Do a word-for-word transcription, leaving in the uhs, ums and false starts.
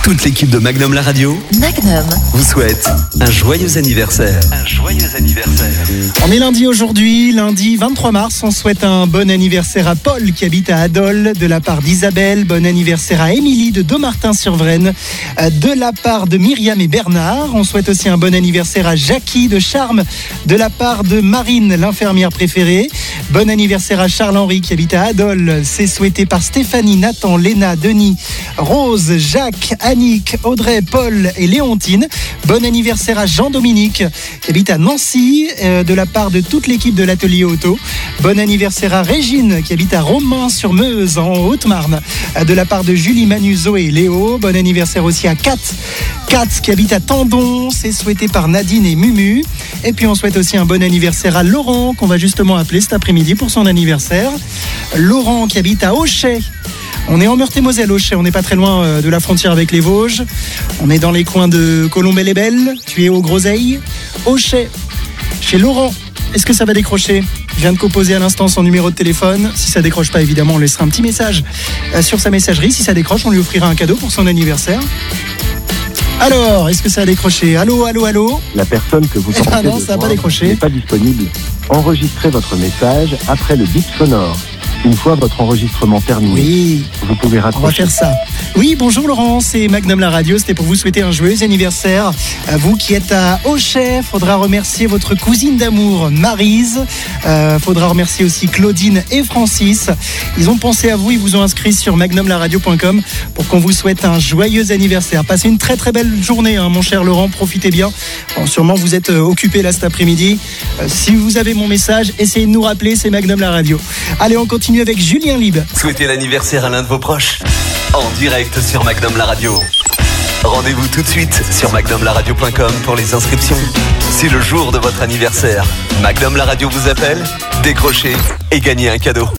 Toute l'équipe de Magnum la radio Magnum vous souhaite un joyeux anniversaire. Un joyeux anniversaire. On est lundi aujourd'hui, lundi vingt-trois mars. On souhaite un bon anniversaire à Paul qui habite à Adol de la part d'Isabelle. Bon anniversaire à Émilie de Domartin-sur-Vraine de la part de Myriam et Bernard. On souhaite aussi un bon anniversaire à Jackie de Charmes de la part de Marine, l'infirmière préférée. Bon anniversaire à Charles-Henri qui habite à Adol. C'est souhaité par Stéphanie, Nathan, Léna, Denis, Rose, Jacques, Annick, Audrey, Paul et Léontine. Bon anniversaire à Jean-Dominique qui habite à Nancy euh, de la part de toute l'équipe de l'atelier auto. Bon anniversaire à Régine qui habite à Romans-sur-Meuse en Haute-Marne euh, de la part de Julie, Manu, Zoé et Léo. Bon anniversaire aussi à Kat. Kat qui habite à Tendon, c'est souhaité par Nadine et Mumu. Et puis on souhaite aussi un bon anniversaire à Laurent qu'on va justement appeler cet après-midi pour son anniversaire. Laurent qui habite à Auchet. On est en Meurthe-et-Moselle, Auchet, on n'est pas très loin de la frontière avec les Vosges. On est dans les coins de Colombey-les-Belles, tu es aux Groseilles. Auchet, chez Laurent, est-ce que ça va décrocher ? Je viens de composer à l'instant son numéro de téléphone. Si ça décroche pas, évidemment, on laissera un petit message sur sa messagerie. Si ça décroche, on lui offrira un cadeau pour son anniversaire. Alors, est-ce que ça a décroché ? Allô, allô, allô ? La personne que vous Eh ben tentez non, de ça n'a pas joindre décroché. n'est pas disponible. Enregistrez votre message après le bip sonore. Une fois votre enregistrement terminé, Oui, vous pouvez on va raccrocher. faire ça. Oui, bonjour Laurent, c'est Magnum la radio. C'était pour vous souhaiter un joyeux anniversaire. À vous qui êtes à Auchet, faudra remercier votre cousine d'amour, Maryse. Euh, faudra remercier aussi Claudine et Francis. Ils ont pensé à vous, ils vous ont inscrit sur magnum la radio point com pour qu'on vous souhaite un joyeux anniversaire. Passez une très très belle journée, hein, mon cher Laurent, profitez bien. Bon, sûrement vous êtes euh, occupé là cet après-midi. Euh, si vous avez mon message, essayez de nous rappeler, c'est Magnum la radio. Allez, on continue avec Julien Libre. Souhaitez l'anniversaire à l'un de vos proches en direct sur Magnum la radio. Rendez-vous tout de suite sur magnum la radio point com pour les inscriptions. C'est le jour de votre anniversaire. Magnum la radio vous appelle, décrochez et gagnez un cadeau.